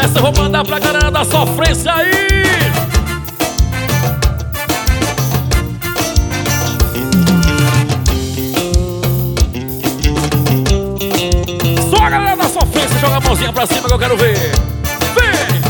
Essa eu vou mandar pra galera da sofrência aí. Só a galera da sofrência, joga a mãozinha pra cima que eu quero ver. Vem!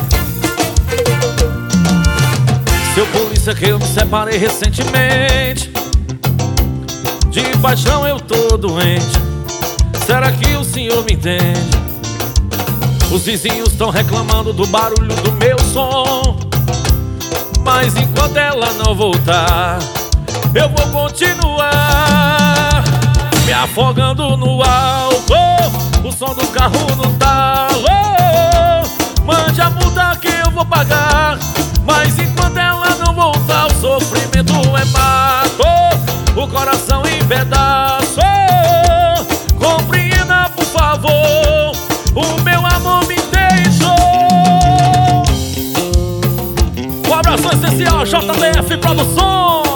Seu polícia que eu me separei recentemente, de paixão eu tô doente. Será que o senhor me entende? Os vizinhos estão reclamando do barulho do meu som, mas enquanto ela não voltar, eu vou continuar me afogando no álcool, o som do carro no talo. Mande a multa que eu vou pagar, mas enquanto ela não voltar, o sofrimento é mato, o coração em pedaços. Compreenda, por favor, o meu amor me deixou. Um abraço especial, JBF Produções.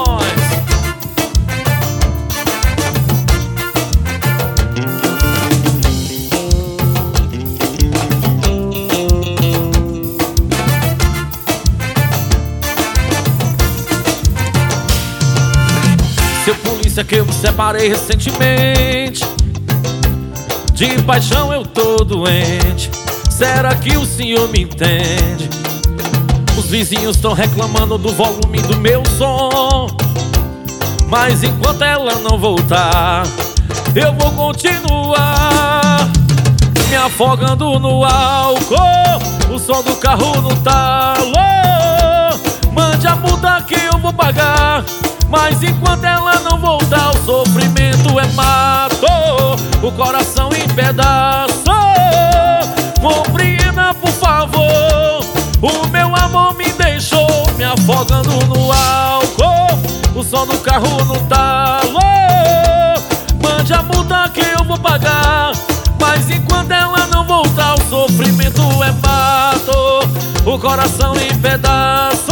Seu polícia que eu me separei recentemente, de paixão eu tô doente. Será que o senhor me entende? Os vizinhos estão reclamando do volume do meu som, mas enquanto ela não voltar, eu vou continuar me afogando no álcool, o som do carro no talo. Mande a multa que eu vou pagar, mas enquanto ela não voltar, o sofrimento é mato, o coração em pedaços. Compreenda, por favor, o meu amor me deixou. Me afogando no álcool, o som do carro no talo. Mande a multa que eu vou pagar, mas enquanto ela não voltar, o sofrimento é mato, o coração em pedaços.